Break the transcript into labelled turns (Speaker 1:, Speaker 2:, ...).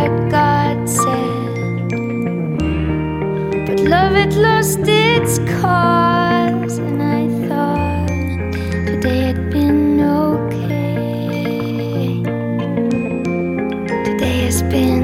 Speaker 1: what God said. But love had lost its cause, and I thought today had been okay. Today has been